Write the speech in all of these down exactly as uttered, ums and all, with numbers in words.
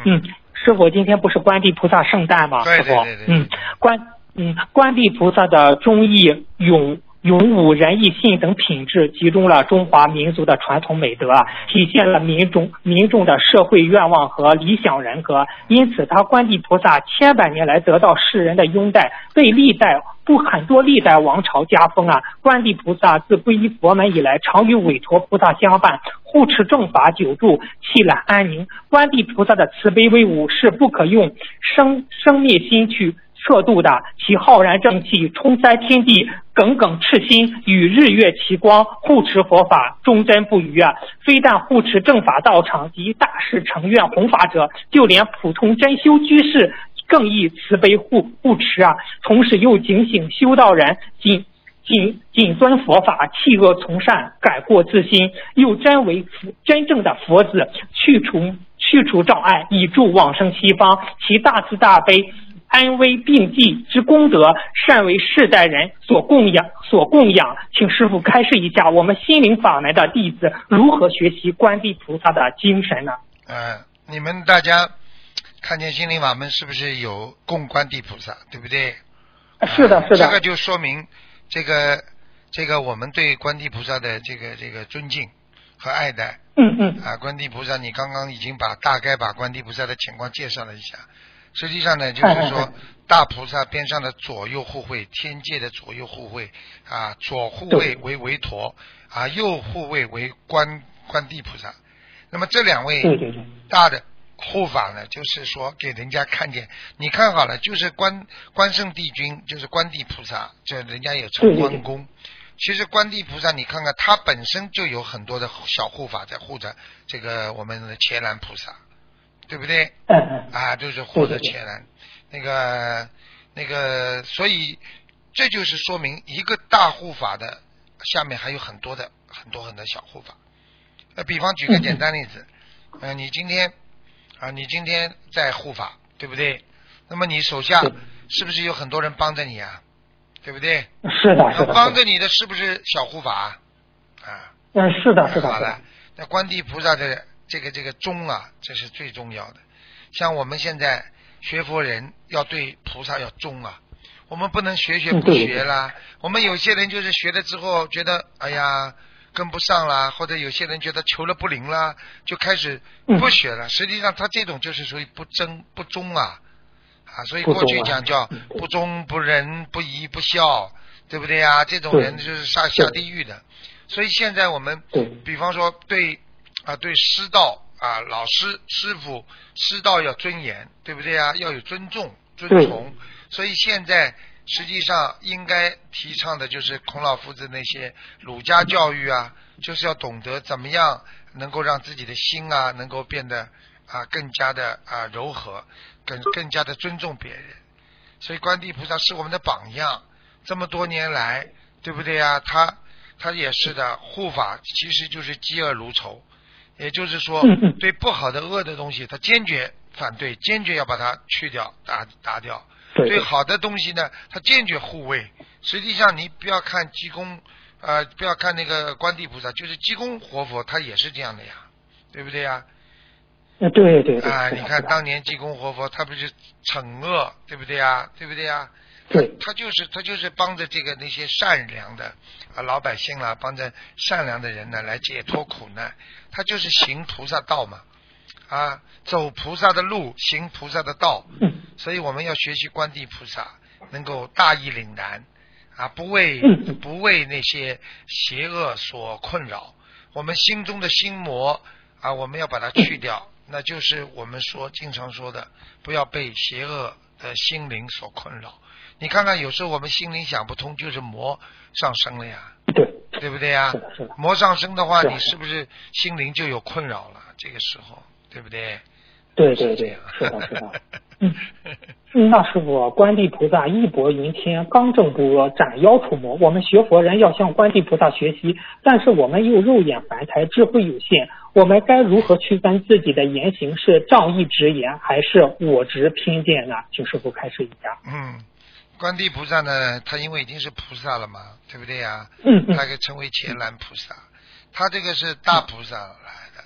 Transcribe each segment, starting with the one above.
嗯，师傅，今天不是观地菩萨圣诞吗？ 对对对对对。 嗯，观嗯观地菩萨的忠义勇。勇武、仁义、信等品质集中了中华民族的传统美德，体现了民众民众的社会愿望和理想人格。因此，他观地菩萨千百年来得到世人的拥戴，被历代不很多历代王朝加封啊。观地菩萨自皈依佛门以来，常与韦陀菩萨相伴，护持正法久住，气揽安宁。观地菩萨的慈悲威武是不可用生生灭心去测度的，其浩然正气冲塞天地，耿耿赤心，与日月齐光，护持佛法忠贞不渝啊！非但护持正法道场及大事成愿弘法者，就连普通真修居士更以慈悲护护持啊！同时又警醒修道人谨谨谨遵佛法，弃恶从善，改过自新，又真为真正的佛子，去除去除障碍，以助往生西方。其大慈大悲，安危并济之功德，善为世代人所供养所供养。请师父开示一下，我们心灵法门的弟子如何学习观地菩萨的精神呢？ 呃，你们大家看见心灵法门是不是有供观地菩萨，对不对？ 是的，是的。 这个就说明这个这个我们对观地菩萨的这个这个尊敬和爱戴。 嗯嗯。 啊，观地菩萨，你刚刚已经把大概把观地菩萨的情况介绍了一下。实际上呢，就是说大菩萨边上的左右护卫，天界的左右护卫啊，左护卫为韦陀啊，右护卫为观观地菩萨。那么这两位大的护法呢，就是说给人家看见，你看好了，就是观观圣帝君，就是观地菩萨，这人家也称关公。其实观地菩萨，你看看他本身就有很多的小护法在护着这个我们的伽蓝菩萨。对不对？ 嗯嗯。 啊，就是护着伽蓝，那个那个，所以这就是说明一个大护法的下面还有很多的很多很多小护法。呃，比方举个简单例子，呃，你今天啊，你今天在护法，对不对？那么你手下是不是有很多人帮着你啊？对不对？ 是的，是的。 帮着你的是不是小护法啊？ 嗯，是的，是的。 好了，那观地菩萨的。这个这个忠啊，这是最重要的。像我们现在学佛人要对菩萨要忠啊，我们不能学学不学啦。我们有些人就是学了之后觉得哎呀跟不上啦，或者有些人觉得求了不灵啦，就开始不学了。实际上他这种就是属于不真不忠啊啊，所以过去讲叫不忠不仁不义不孝，对不对呀？这种人就是下下地狱的。所以现在我们比方说对。啊，对师道啊，老师、师傅、师道要尊严，对不对啊？要有尊重、尊崇。所以现在实际上应该提倡的就是孔老夫子那些儒家教育啊，就是要懂得怎么样能够让自己的心啊，能够变得啊更加的啊柔和，更更加的尊重别人。所以观地菩萨是我们的榜样，这么多年来，对不对啊？他他也是的，护法其实就是嫉恶如仇。也就是说，对不好的恶的东西，他坚决反对，坚决要把它去掉、打打掉。对好的东西呢，他坚决护卫。实际上，你不要看济公，呃，不要看那个观地菩萨，就是济公活佛，他也是这样的呀，对不对呀？ 对对对。 啊，你看当年济公活佛，他不是惩恶，对不对呀？对不对呀？ 对， 他就是他就是帮着这个那些善良的啊老百姓啦，帮着善良的人呢来解脱苦难，他就是行菩萨道嘛，啊，走菩萨的路，行菩萨的道，所以我们要学习观地菩萨，能够大义凛然啊，不为不为那些邪恶所困扰，我们心中的心魔啊，我们要把它去掉，那就是我们说经常说的，不要被邪恶的心灵所困扰。你看看，有时候我们心灵想不通，就是魔上升了呀， 对， 对不对呀？魔上升的话，你是不是心灵就有困扰了？这个时候，对不对？ 对对对，是的，是的。嗯，那师傅，观地菩萨义薄云天，刚正不阿，斩妖除魔。我们学佛人要向观地菩萨学习，但是我们又肉眼凡胎，智慧有限，我们该如何区分自己的言行是仗义直言，还是我执偏见呢？请师傅开示一下。 嗯。观地菩萨呢，他因为已经是菩萨了嘛，对不对呀？ 嗯嗯。 他可以称为伽蓝菩萨，他这个是大菩萨来的。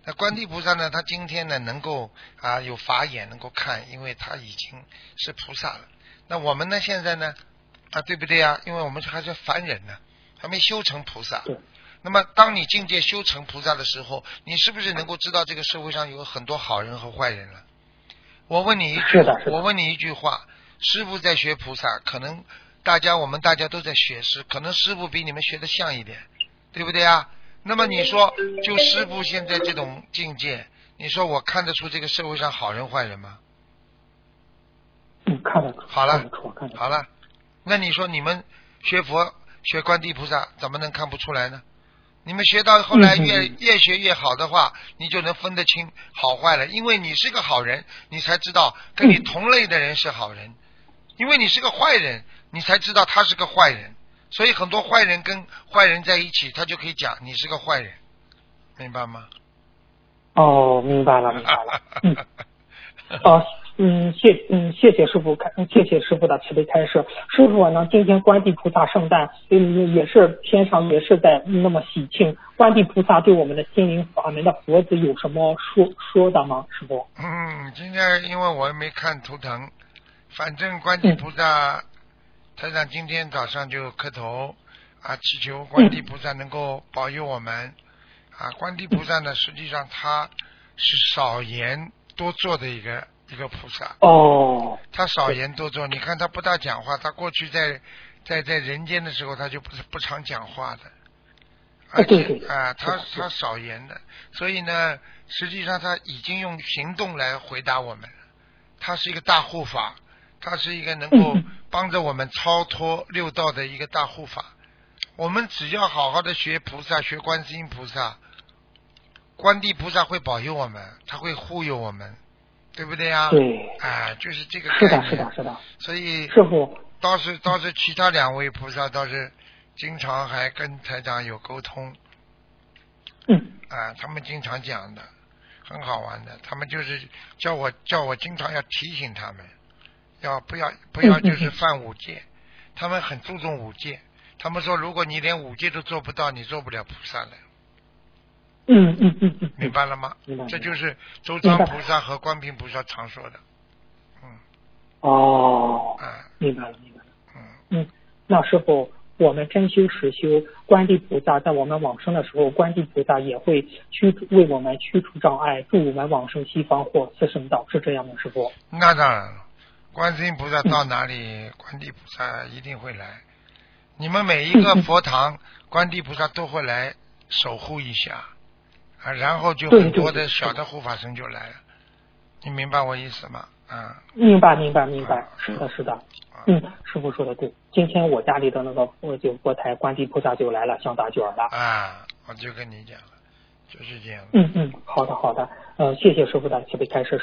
那观地菩萨呢，他今天呢能够啊有法眼能够看，因为他已经是菩萨了。那我们呢现在呢啊对不对啊？因为我们还是凡人呢，还没修成菩萨。那么当你境界修成菩萨的时候，你是不是能够知道这个社会上有很多好人和坏人了？我问你一句，我问你一句话，师父在学菩萨，可能大家我们大家都在学师，可能师父比你们学的像一点，对不对啊？那么你说，就师父现在这种境界，你说我看得出这个社会上好人坏人吗？ 嗯，看得出。 好了， 看得出好了，那你说你们学佛学观地菩萨，怎么能看不出来呢？你们学到后来越、嗯、越学越好的话，你就能分得清好坏了。因为你是个好人，你才知道跟你同类的人是好人；嗯、因为你是个坏人，你才知道他是个坏人。所以很多坏人跟坏人在一起，他就可以讲你是个坏人，明白吗？ 哦，明白了，明白了。嗯。哦。嗯，谢嗯谢谢师傅开，谢谢师傅的慈悲开示。师傅呢，今天观地菩萨圣诞，嗯，也是天上也是在那么喜庆。观地菩萨对我们的心灵法门的佛子有什么说说的吗？师傅？ 嗯，今天因为我也没看图腾，反正观地菩萨，嗯、台长今天早上就磕头啊，祈求观地菩萨能够保佑我们。嗯、啊，观地菩萨呢，实际上他是少言多做的一个。一个菩萨哦， 他少言多做，你看他不大讲话，他过去在在在人间的时候，他就不是不常讲话的，而且啊，他他少言的，所以呢，实际上他已经用行动来回答我们，他是一个大护法，他是一个能够帮着我们超脱六道的一个大护法。我们只要好好的学菩萨，学观世音菩萨，观地菩萨会保佑我们，他会护佑我们。对不对呀？ 对， 啊，就是这个概念。是的，是的，是的。 所以师傅倒是倒是其他两位菩萨倒是经常还跟台长有沟通。 嗯。 啊，他们经常讲的，很好玩的。他们就是叫我叫我经常要提醒他们，要不要不要就是犯五戒。嗯嗯嗯他们很注重五戒。他们说，如果你连五戒都做不到，你做不了菩萨的。 嗯嗯嗯嗯， 明白了吗？ 明白。 这就是周庄菩萨和观平菩萨常说的。嗯。 哦。 啊。 明白了，明白了。 嗯。 嗯，那师傅，我们真修实修，观地菩萨在我们往生的时候，观地菩萨也会驱除为我们驱除障碍，助我们往生西方或四圣道，是这样的，师傅？ 那当然了，观世音菩萨到哪里，嗯、观地菩萨一定会来。你们每一个佛堂，嗯、观地菩萨都会来守护一下。啊，然后就很多的小的护法神就来了，你明白我意思吗？啊， 明白明白明白，啊、是的是的，啊、嗯，师傅说的对。今天我家里的那个佛就佛台观地菩萨就来了，像大卷了。 啊，我就跟你讲了，就是这样。 嗯嗯，好的好的，呃，谢谢师傅的慈悲开示。